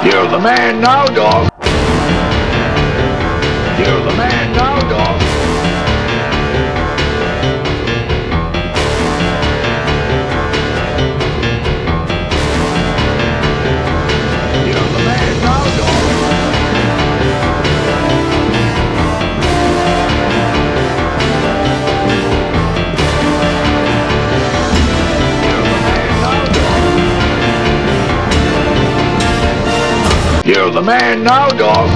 You're the man now, dog. You're the man now, dog. You're the man now, dog. You're the man now, dog. You're the man now, dog.